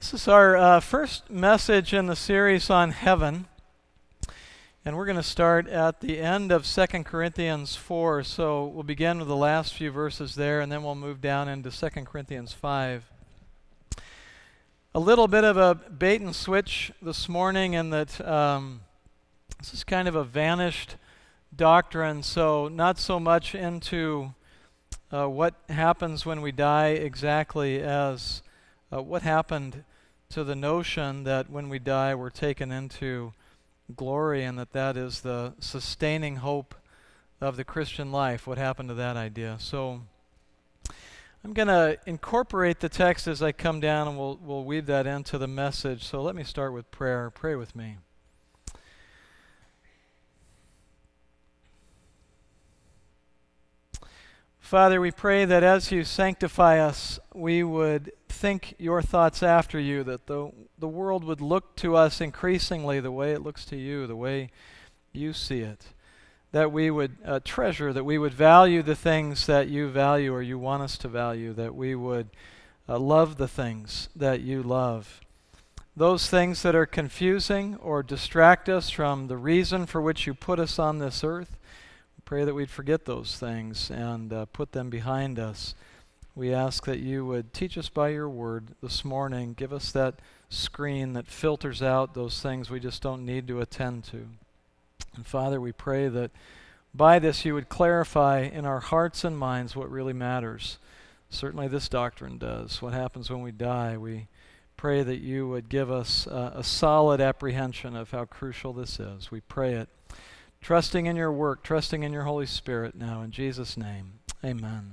This is our first message in the series on heaven, and we're going to start at the end of 2 Corinthians 4. So we'll begin with the last few verses there, and then we'll move down into 2 Corinthians 5. A little bit of a bait and switch this morning in that this is kind of a vanished doctrine, so not so much into what happens when we die exactly as what happened to the notion that when we die we're taken into glory and that is the sustaining hope of the Christian life. What happened to that idea? So I'm going to incorporate the text as I come down, and we'll weave that into the message. So let me start with prayer. Pray with me. Father, we pray that as you sanctify us, we would think your thoughts after you, that the world would look to us increasingly the way it looks to you, the way you see it, that we would treasure, that we would value the things that you value or you want us to value, that we would love the things that you love. Those things that are confusing or distract us from the reason for which you put us on this earth, pray that we'd forget those things and put them behind us. We ask that you would teach us by your word this morning. Give us that screen that filters out those things we just don't need to attend to. And Father, we pray that by this you would clarify in our hearts and minds what really matters. Certainly this doctrine does. What happens when we die? We pray that you would give us a solid apprehension of how crucial this is. We pray it, trusting in your work, trusting in your Holy Spirit now. In Jesus' name, amen.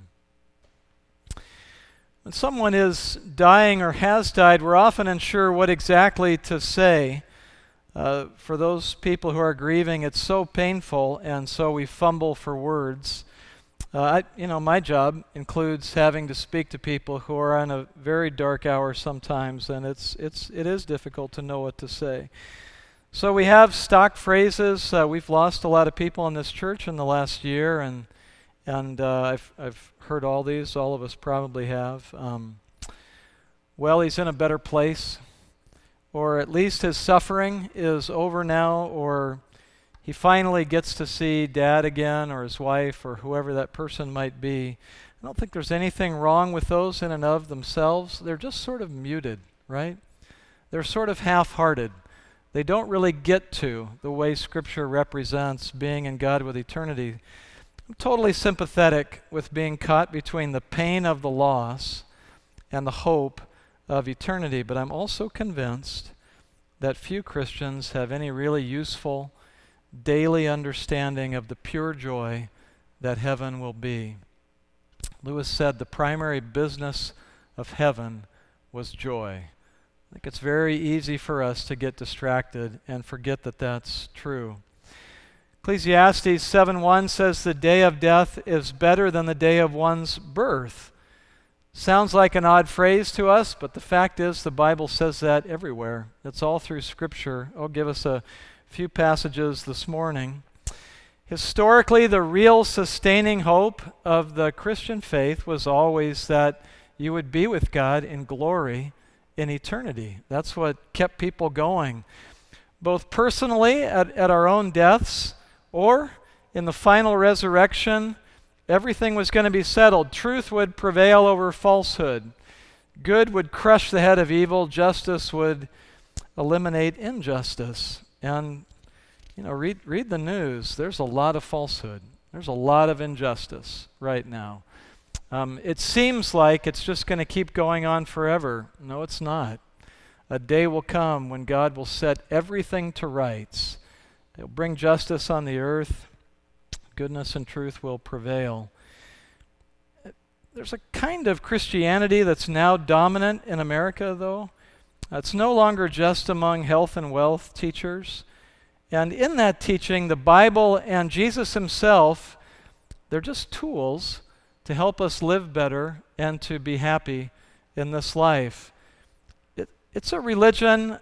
When someone is dying or has died, we're often unsure what exactly to say. For those people who are grieving, it's so painful, and so we fumble for words. My job includes having to speak to people who are in a very dark hour sometimes, and it is difficult to know what to say. So we have stock phrases. We've lost a lot of people in this church in the last year, and I've heard all these. All of us probably have. Well, he's in a better place, or at least his suffering is over now, or he finally gets to see Dad again, or his wife, or whoever that person might be. I don't think there's anything wrong with those in and of themselves. They're just sort of muted, right? They're sort of half-hearted. They don't really get to the way Scripture represents being in God with eternity. I'm totally sympathetic with being caught between the pain of the loss and the hope of eternity, but I'm also convinced that few Christians have any really useful daily understanding of the pure joy that heaven will be. Lewis said the primary business of heaven was joy. I think it's very easy for us to get distracted and forget that that's true. Ecclesiastes 7:1 says the day of death is better than the day of one's birth. Sounds like an odd phrase to us, but the fact is the Bible says that everywhere. It's all through Scripture. I'll give us a few passages this morning. Historically, the real sustaining hope of the Christian faith was always that you would be with God in glory in eternity. That's what kept people going, both personally at our own deaths, or in the final resurrection. Everything was going to be settled. Truth would prevail over falsehood. Good would crush the head of evil. Justice would eliminate injustice. And read the news. There's a lot of falsehood. There's a lot of injustice right now. It seems like it's just going to keep going on forever. No, it's not. A day will come when God will set everything to rights. He'll bring justice on the earth. Goodness and truth will prevail. There's a kind of Christianity that's now dominant in America, though. It's no longer just among health and wealth teachers. And in that teaching, the Bible and Jesus himself, they're just tools to help us live better and to be happy in this life. It's a religion,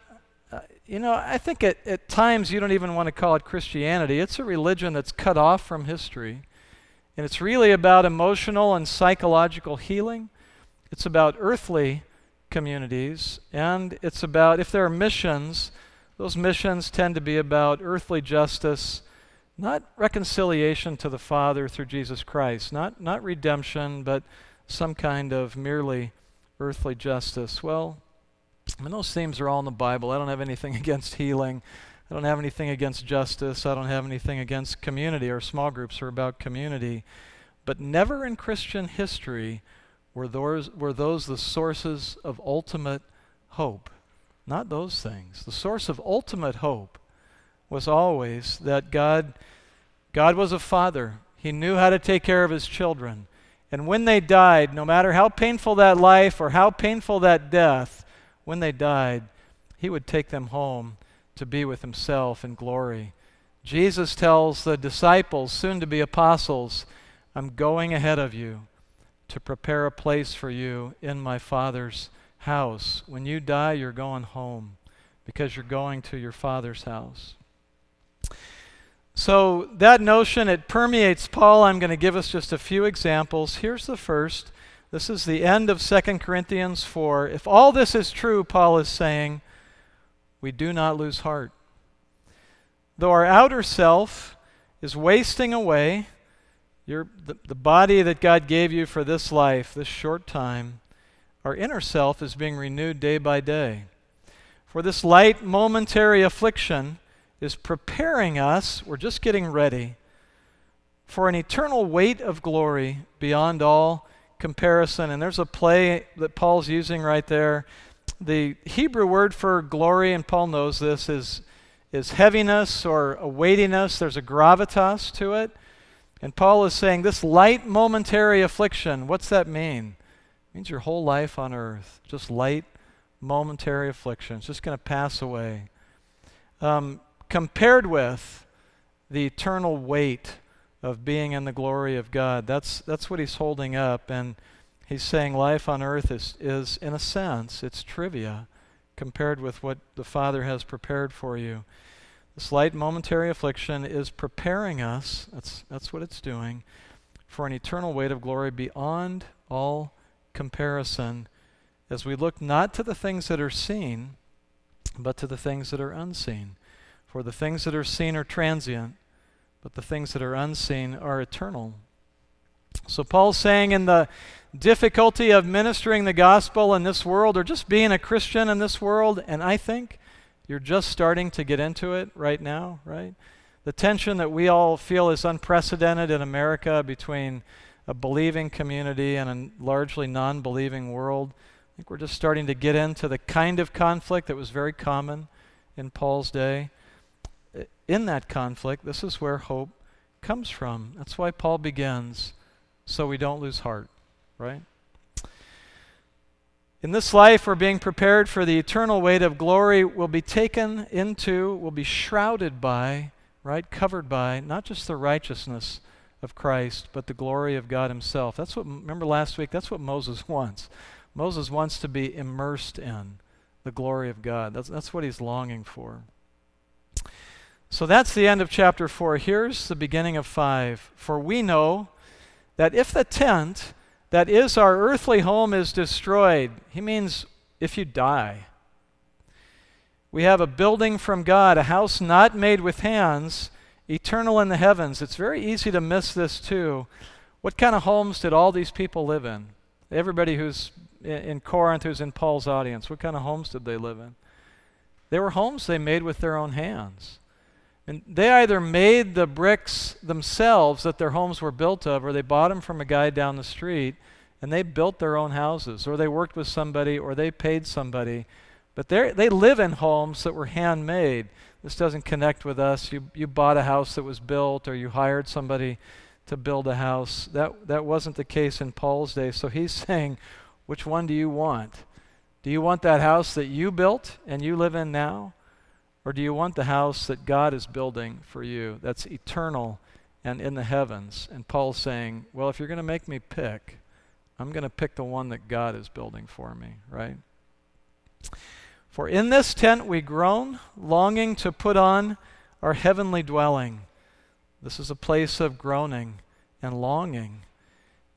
I think at times you don't even want to call it Christianity. It's a religion that's cut off from history. And it's really about emotional and psychological healing. It's about earthly communities, and it's about, if there are missions, those missions tend to be about earthly justice, not reconciliation to the Father through Jesus Christ, not redemption, but some kind of merely earthly justice. Well, I mean, those themes are all in the Bible. I don't have anything against healing. I don't have anything against justice. I don't have anything against community. Our small groups are about community. But never in Christian history were those the sources of ultimate hope. Not those things. The source of ultimate hope was always that God was a father. He knew how to take care of his children. And when they died, no matter how painful that life or how painful that death, when they died, he would take them home to be with himself in glory. Jesus tells the disciples, soon to be apostles, I'm going ahead of you to prepare a place for you in my Father's house. When you die, you're going home because you're going to your Father's house. So that notion, it permeates Paul. I'm going to give us just a few examples. Here's the first. This is the end of 2 Corinthians 4. If all this is true, Paul is saying, we do not lose heart. Though our outer self is wasting away, the body that God gave you for this life, this short time, our inner self is being renewed day by day. For this light momentary affliction is preparing us, we're just getting ready, for an eternal weight of glory beyond all comparison. And there's a play that Paul's using right there. The Hebrew word for glory, and Paul knows this, is heaviness or a weightiness. There's a gravitas to it. And Paul is saying this light momentary affliction, what's that mean? It means your whole life on earth. Just light momentary affliction. It's just going to pass away. Compared with the eternal weight of being in the glory of God. That's what he's holding up. And he's saying life on earth is, in a sense, it's trivia compared with what the Father has prepared for you. This light momentary affliction is preparing us, that's what it's doing, for an eternal weight of glory beyond all comparison as we look not to the things that are seen, but to the things that are unseen. For the things that are seen are transient, but the things that are unseen are eternal. So Paul's saying in the difficulty of ministering the gospel in this world, or just being a Christian in this world, and I think you're just starting to get into it right now, right? The tension that we all feel is unprecedented in America between a believing community and a largely non-believing world. I think we're just starting to get into the kind of conflict that was very common in Paul's day. In that conflict, this is where hope comes from. That's why Paul begins, so we don't lose heart, right? In this life, we're being prepared for the eternal weight of glory. We'll be taken into, we'll be shrouded by, right, covered by, not just the righteousness of Christ, but the glory of God himself. That's what, remember last week, that's what Moses wants. Moses wants to be immersed in the glory of God. That's what he's longing for. So that's the end of chapter 4. Here's the beginning of 5. For we know that if the tent that is our earthly home is destroyed, he means if you die, we have a building from God, a house not made with hands, eternal in the heavens. It's very easy to miss this too. What kind of homes did all these people live in? Everybody who's in Corinth, who's in Paul's audience, what kind of homes did they live in? They were homes they made with their own hands. And they either made the bricks themselves that their homes were built of, or they bought them from a guy down the street, and they built their own houses, or they worked with somebody, or they paid somebody. But they live in homes that were handmade. This doesn't connect with us. You bought a house that was built, or you hired somebody to build a house. That wasn't the case in Paul's day. So he's saying, which one do you want? Do you want that house that you built and you live in now? Or do you want the house that God is building for you that's eternal and in the heavens? And Paul's saying, well, if you're going to make me pick, I'm going to pick the one that God is building for me, right? For in this tent we groan, longing to put on our heavenly dwelling. This is a place of groaning and longing.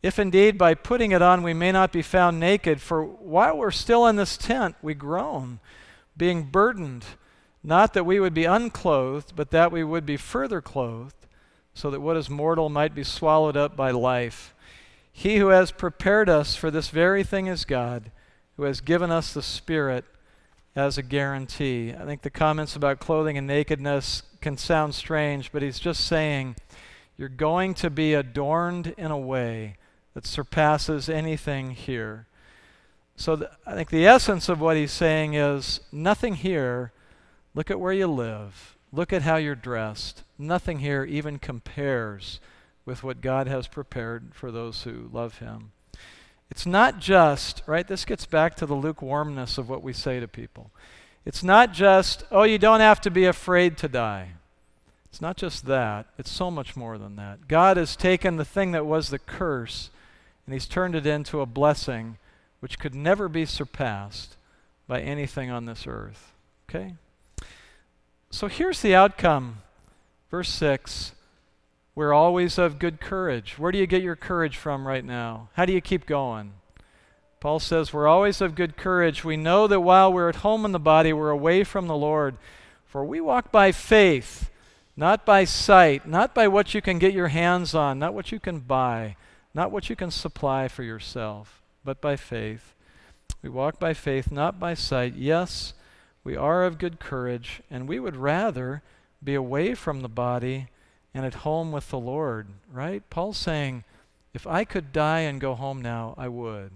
If indeed by putting it on we may not be found naked, for while we're still in this tent, we groan, being burdened, not that we would be unclothed, but that we would be further clothed, so that what is mortal might be swallowed up by life. He who has prepared us for this very thing is God, who has given us the Spirit as a guarantee. I think the comments about clothing and nakedness can sound strange, but he's just saying you're going to be adorned in a way that surpasses anything here. So I think the essence of what he's saying is nothing here, look at where you live, look at how you're dressed, nothing here even compares with what God has prepared for those who love him. It's not just, right, this gets back to the lukewarmness of what we say to people. It's not just, oh, you don't have to be afraid to die. It's not just that. It's so much more than that. God has taken the thing that was the curse and he's turned it into a blessing which could never be surpassed by anything on this earth. Okay? So here's the outcome. Verse 6, we're always of good courage. Where do you get your courage from right now? How do you keep going? Paul says we're always of good courage. We know that while we're at home in the body, we're away from the Lord. For we walk by faith, not by sight, not by what you can get your hands on, not what you can buy, not what you can supply for yourself, but by faith. We walk by faith, not by sight. Yes, we are of good courage, and we would rather be away from the body and at home with the Lord, right? Paul's saying, if I could die and go home now, I would.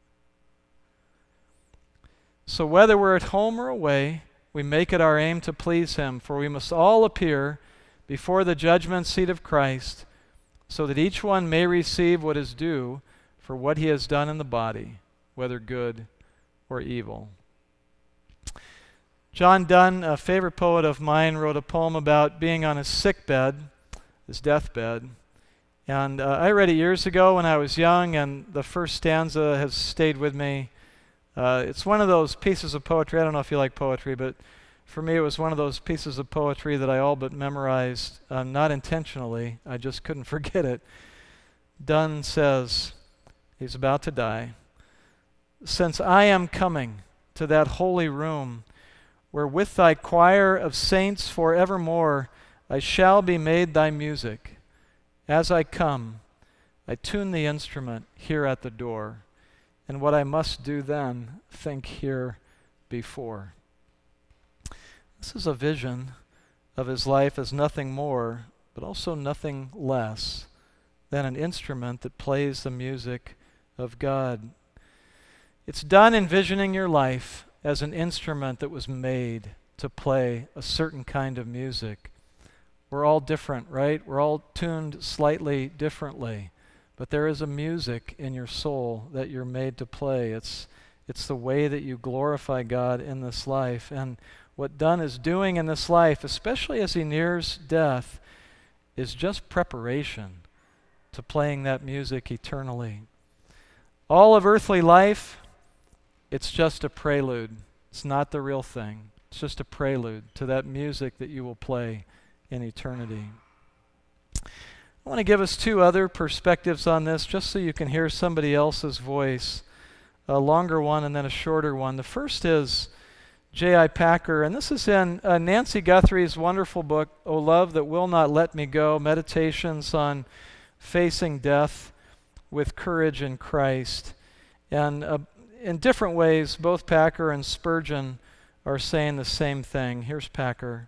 So whether we're at home or away, we make it our aim to please him, for we must all appear before the judgment seat of Christ, so that each one may receive what is due for what he has done in the body, whether good or evil. John Donne, a favorite poet of mine, wrote a poem about being on his sickbed, his deathbed. And I read it years ago when I was young, and the first stanza has stayed with me. It's one of those pieces of poetry. I don't know if you like poetry, but for me it was one of those pieces of poetry that I all but memorized, not intentionally. I just couldn't forget it. Donne says, he's about to die, "Since I am coming to that holy room, where with thy choir of saints forevermore I shall be made thy music. As I come, I tune the instrument here at the door, and what I must do then, think here before." This is a vision of his life as nothing more, but also nothing less than an instrument that plays the music of God. It's done envisioning your life as an instrument that was made to play a certain kind of music. We're all different, right? We're all tuned slightly differently, but there is a music in your soul that you're made to play. It's the way that you glorify God in this life. And what Donne is doing in this life, especially as he nears death, is just preparation to playing that music eternally. All of earthly life, it's just a prelude. It's not the real thing. It's just a prelude to that music that you will play in eternity. I want to give us two other perspectives on this, just so you can hear somebody else's voice, a longer one and then a shorter one. The first is J.I. Packer, and this is in Nancy Guthrie's wonderful book, O Love That Will Not Let Me Go, Meditations on Facing Death with Courage in Christ. And in different ways, both Packer and Spurgeon are saying the same thing. Here's Packer.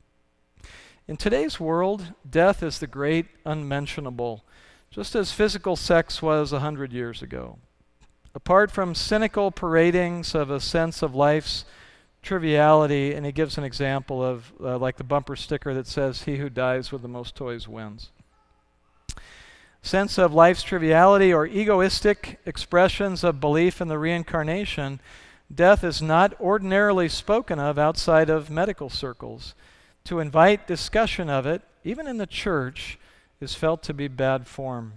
In today's world, death is the great unmentionable, just as physical sex was 100 years ago. Apart from cynical paradings of a sense of life's triviality, and he gives an example of like the bumper sticker that says, "He who dies with the most toys wins." Sense of life's triviality or egoistic expressions of belief in the reincarnation, death is not ordinarily spoken of outside of medical circles. To invite discussion of it, even in the church, is felt to be bad form.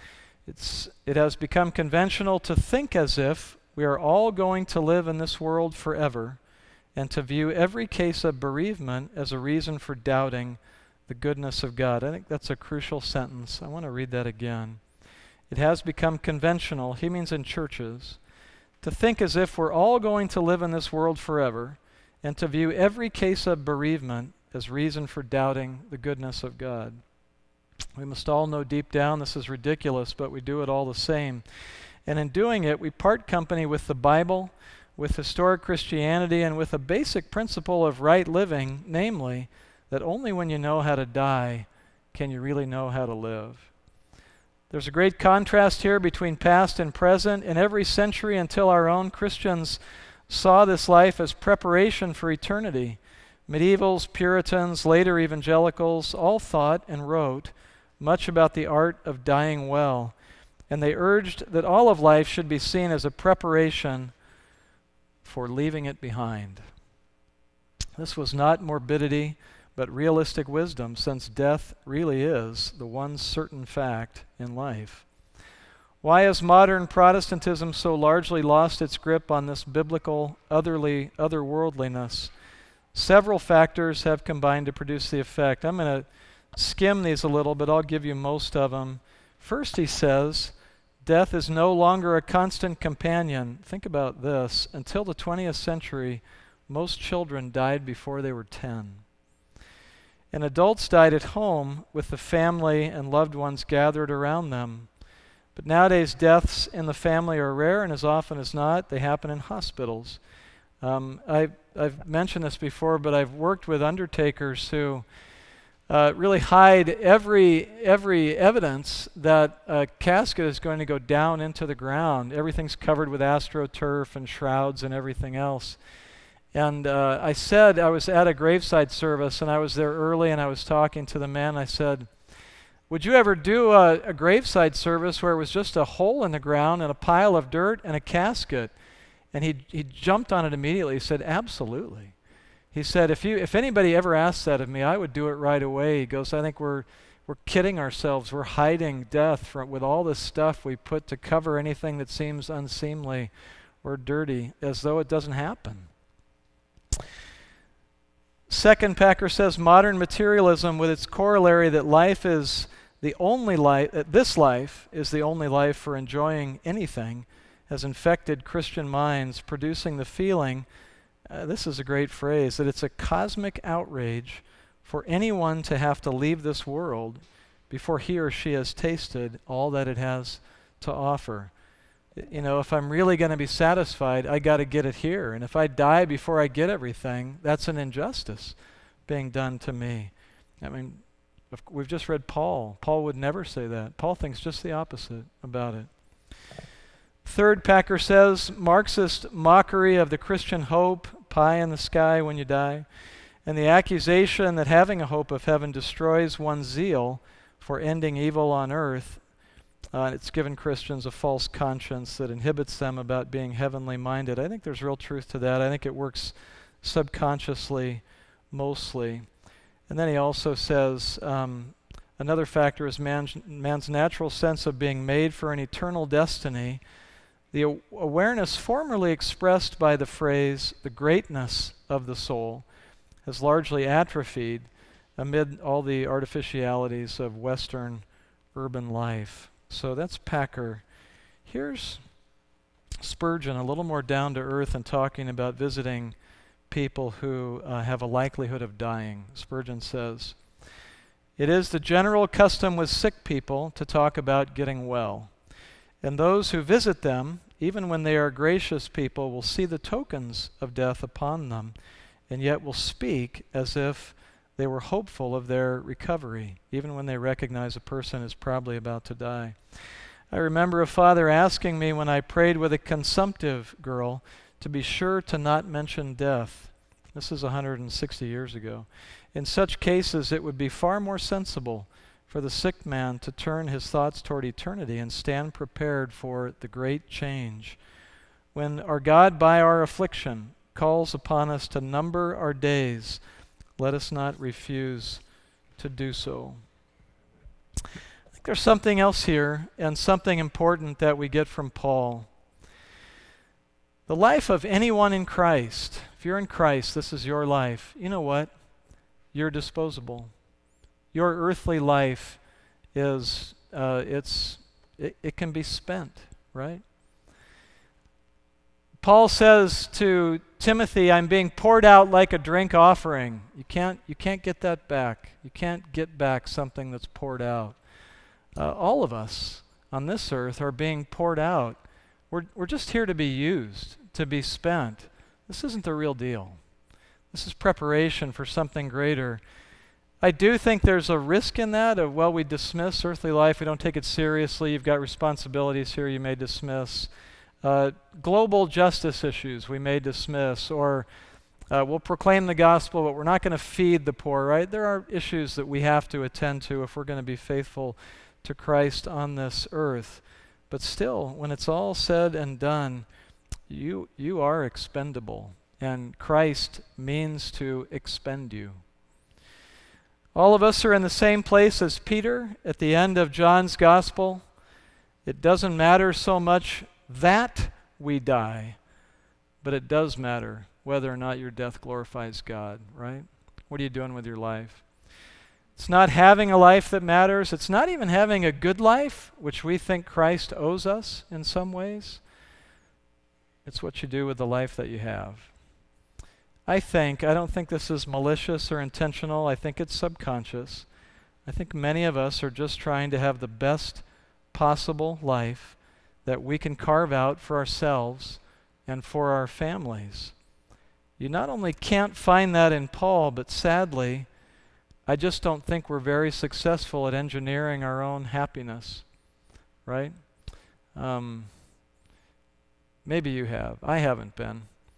It has become conventional to think as if we are all going to live in this world forever, and to view every case of bereavement as a reason for doubting the goodness of God. I think that's a crucial sentence. I want to read that again. It has become conventional, he means in churches, to think as if we're all going to live in this world forever and to view every case of bereavement as reason for doubting the goodness of God. We must all know deep down this is ridiculous, but we do it all the same. And in doing it, we part company with the Bible, with historic Christianity, and with a basic principle of right living, namely, that only when you know how to die can you really know how to live. There's a great contrast here between past and present. In every century until our own, Christians saw this life as preparation for eternity. Medievals, Puritans, later evangelicals all thought and wrote much about the art of dying well, and they urged that all of life should be seen as a preparation for leaving it behind. This was not morbidity, but realistic wisdom, since death really is the one certain fact in life. Why has modern Protestantism so largely lost its grip on this biblical otherworldliness? Several factors have combined to produce the effect. I'm going to skim these a little, but I'll give you most of them. First, he says, death is no longer a constant companion. Think about this. Until the 20th century, most children died before they were 10. And adults died at home with the family and loved ones gathered around them. But nowadays, deaths in the family are rare, and as often as not, they happen in hospitals. I've mentioned this before, but I've worked with undertakers who really hide every evidence that a casket is going to go down into the ground. Everything's covered with AstroTurf and shrouds and everything else. And I said, I was at a graveside service, and I was there early, and I was talking to the man. I said, would you ever do a graveside service where it was just a hole in the ground and a pile of dirt and a casket? And he jumped on it immediately. He said, absolutely. He said, if anybody ever asked that of me, I would do it right away. He goes, I think we're kidding ourselves. We're hiding death with all this stuff we put to cover anything that seems unseemly or dirty, as though it doesn't happen. Second, Packer says, modern materialism with its corollary that life is the only life, that this life is the only life for enjoying anything, has infected Christian minds, producing the feeling, this is a great phrase, that it's a cosmic outrage for anyone to have to leave this world before he or she has tasted all that it has to offer. You know, if I'm really going to be satisfied, I got to get it here. And if I die before I get everything, that's an injustice being done to me. I mean, we've just read Paul. Paul would never say that. Paul thinks just the opposite about it. Third, Packer says, Marxist mockery of the Christian hope, pie in the sky when you die, and the accusation that having a hope of heaven destroys one's zeal for ending evil on earth. It's given Christians a false conscience that inhibits them about being heavenly minded. I think there's real truth to that. I think it works subconsciously mostly. And then he also says another factor is man's natural sense of being made for an eternal destiny. The awareness formerly expressed by the phrase, the greatness of the soul, has largely atrophied amid all the artificialities of Western urban life. So that's Packer. Here's Spurgeon, a little more down to earth and talking about visiting people who have a likelihood of dying. Spurgeon says, it is the general custom with sick people to talk about getting well. And those who visit them, even when they are gracious people, will see the tokens of death upon them, and yet will speak as if they were hopeful of their recovery, even when they recognize a person is probably about to die. I remember a father asking me when I prayed with a consumptive girl to be sure to not mention death. This is 160 years ago. In such cases, it would be far more sensible for the sick man to turn his thoughts toward eternity and stand prepared for the great change. When our God, by our affliction, calls upon us to number our days, let us not refuse to do so. I think there's something else here, and something important that we get from Paul. The life of anyone in Christ, if you're in Christ, this is your life. You know what? You're disposable. Your earthly life is, it's it can be spent, right? Paul says to Timothy, I'm being poured out like a drink offering. You can't get that back. You can't get back something that's poured out. All of us on this earth are being poured out. We're just here to be used, to be spent. This isn't the real deal. This is preparation for something greater. I do think there's a risk in that of, well, we dismiss earthly life, we don't take it seriously, you've got responsibilities here you may dismiss. Global justice issues we may dismiss, or we'll proclaim the gospel, but we're not going to feed the poor, right? There are issues that we have to attend to if we're going to be faithful to Christ on this earth. But still, when it's all said and done, you are expendable, and Christ means to expend you. All of us are in the same place as Peter at the end of John's gospel. It doesn't matter so much that we die, but it does matter whether or not your death glorifies God, right? What are you doing with your life? It's not having a life that matters. It's not even having a good life, which we think Christ owes us in some ways. It's what you do with the life that you have. I don't think this is malicious or intentional. I think it's subconscious. I think many of us are just trying to have the best possible life that we can carve out for ourselves and for our families. You not only can't find that in Paul, but sadly, I just don't think we're very successful at engineering our own happiness, right? Maybe you have. I haven't been.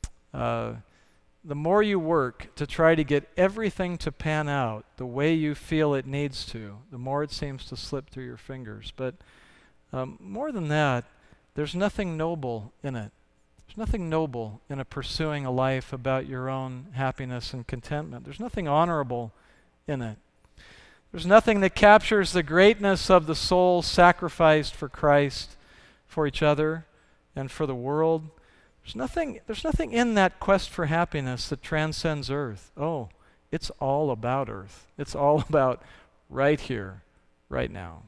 The more you work to try to get everything to pan out the way you feel it needs to, the more it seems to slip through your fingers. But more than that, there's nothing noble in it. There's nothing noble in pursuing a life about your own happiness and contentment. There's nothing honorable in it. There's nothing that captures the greatness of the soul sacrificed for Christ, for each other, and for the world. There's nothing in that quest for happiness that transcends earth. Oh, it's all about earth. It's all about right here, right now.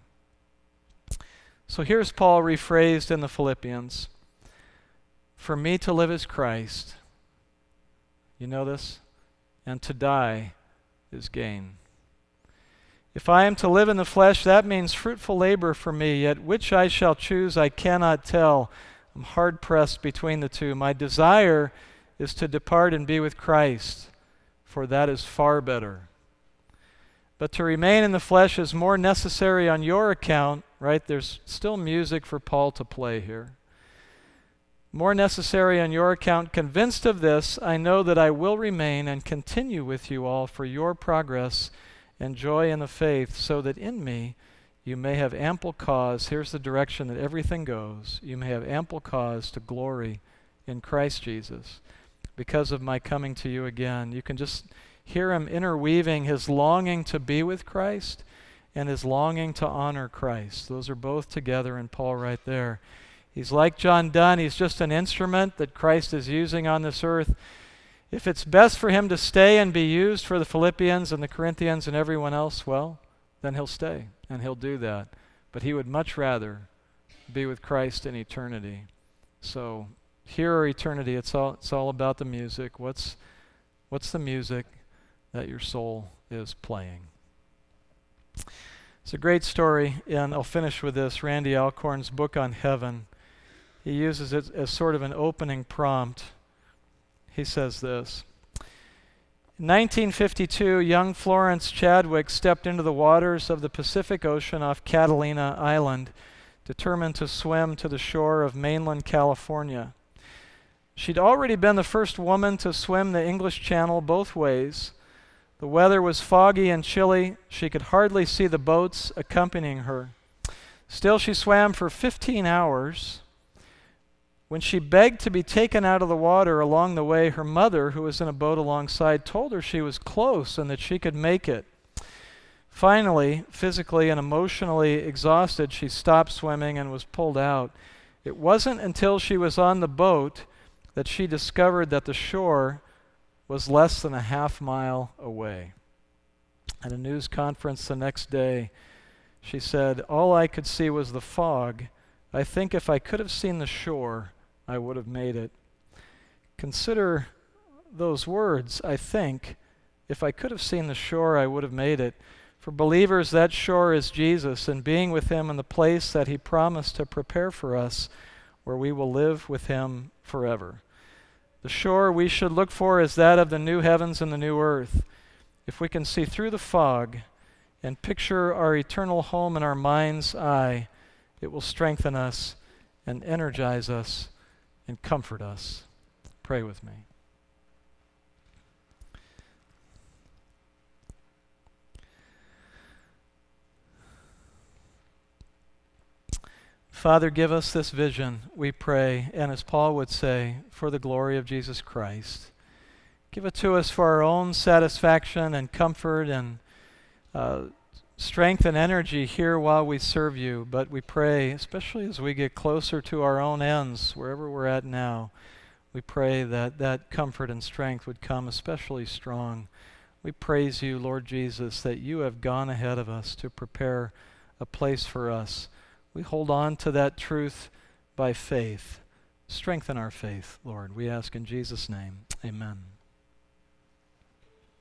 So here's Paul rephrased in the Philippians. For me to live is Christ. You know this? And to die is gain. If I am to live in the flesh, that means fruitful labor for me, yet which I shall choose I cannot tell. I'm hard-pressed between the two. My desire is to depart and be with Christ, for that is far better. But to remain in the flesh is more necessary on your account, right? There's still music for Paul to play here. More necessary on your account. Convinced of this, I know that I will remain and continue with you all for your progress and joy in the faith, so that in me you may have ample cause. Here's the direction that everything goes. You may have ample cause to glory in Christ Jesus because of my coming to you again. You can just hear him interweaving his longing to be with Christ and his longing to honor Christ. Those are both together in Paul right there. He's like John Donne. He's just an instrument that Christ is using on this earth. If it's best for him to stay and be used for the Philippians and the Corinthians and everyone else, well, then he'll stay and he'll do that. But he would much rather be with Christ in eternity. So here are eternity. It's all about the music. What's the music that your soul is playing? It's a great story, and I'll finish with this. Randy Alcorn's book on heaven. He uses it as sort of an opening prompt. He says this. In 1952, young Florence Chadwick stepped into the waters of the Pacific Ocean off Catalina Island, determined to swim to the shore of mainland California. She'd already been the first woman to swim the English Channel both ways. The weather was foggy and chilly. She could hardly see the boats accompanying her. Still, she swam for 15 hours. When she begged to be taken out of the water along the way, her mother, who was in a boat alongside, told her she was close and that she could make it. Finally, physically and emotionally exhausted, she stopped swimming and was pulled out. It wasn't until she was on the boat that she discovered that the shore was less than a half mile away. At a news conference the next day, She said, "All I could see was the fog. I think if I could have seen the shore, I would have made it." Consider those words, "I think. If I could have seen the shore, I would have made it." For believers, that shore is Jesus, and being with him in the place that he promised to prepare for us, where we will live with him forever. The shore we should look for is that of the new heavens and the new earth. If we can see through the fog and picture our eternal home in our mind's eye, it will strengthen us and energize us and comfort us. Pray with me. Father, give us this vision, we pray, and as Paul would say, for the glory of Jesus Christ. Give it to us for our own satisfaction and comfort and strength and energy here while we serve you. But we pray, especially as we get closer to our own ends, wherever we're at now, we pray that that comfort and strength would come especially strong. We praise you, Lord Jesus, that you have gone ahead of us to prepare a place for us. We hold on to that truth by faith. Strengthen our faith, Lord. We ask in Jesus' name. Amen.